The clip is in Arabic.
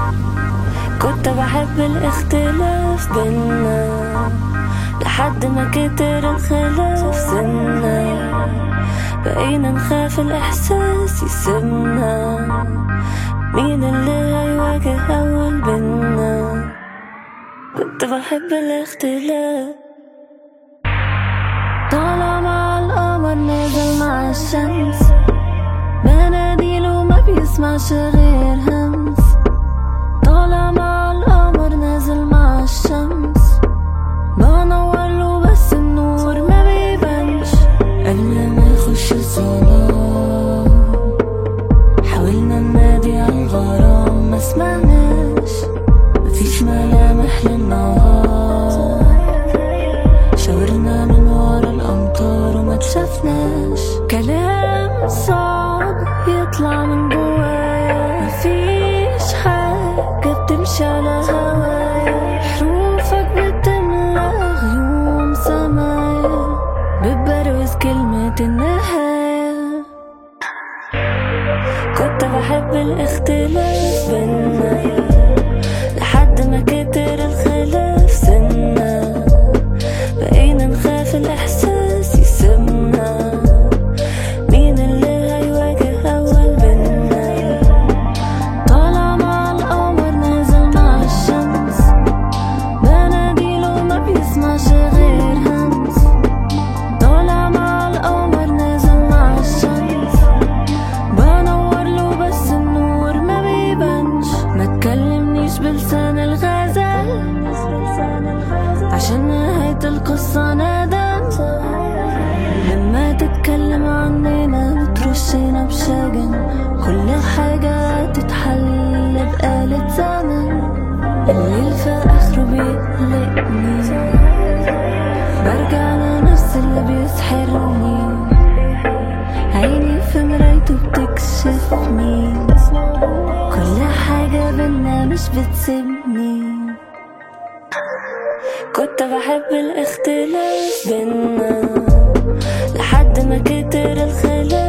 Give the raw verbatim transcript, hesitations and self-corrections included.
كنت بحب الاختلاف بينا لحد ما كتر الخلاف سنة، بقينا نخاف الإحساس يسيبنا. مين اللي هيواجه أول بينا؟ كنت بحب الاختلاف. طالع مع القمر نازل مع الشمس، مناديله ما بيسمعش غير همس. طالع مع القمر نازل مع الشمس، بنور له بس النور ما بيبانش. قبل ما يخش الظلام حاولنا ننادي على الغرام، ما سمعناش. مفيش ملامح للنهار، شاورنا من ورا الأمطار وما تشافناش. كلام صعب يطلع من جوايا، مفيش حاجة بتمشي على هوايا. حروفك بتملى غيوم سمايا، بتبروز كلمة النهاية. كنت بحب الاختلاف بينا لحد ما كتر الخلاف سنة، بقينا نخاف الإحساس يسيبنا. مين اللي هيواجه أول بينا؟ طالع مع القمر نازل مع الشمس، بناديله ما بيسمعش غير همس. طالع مع القمر نازل مع الشمس، بنور له بس النور ما بيبانش. ما تكلمنيش بلسان الغزال عشان نهاية القصة ندم. لما تتكلم عننا بترشينا بشجن، كل حاجة تتحل بآلة زمن. الليل في آخره بيقلقني، برجع لنفس اللي بيسحرني. عيني في مرايته بتكشفني، كل حاجة بينا مش بتسيبني. كنت بحب الاختلاف بينا لحد ما كتر الخلاف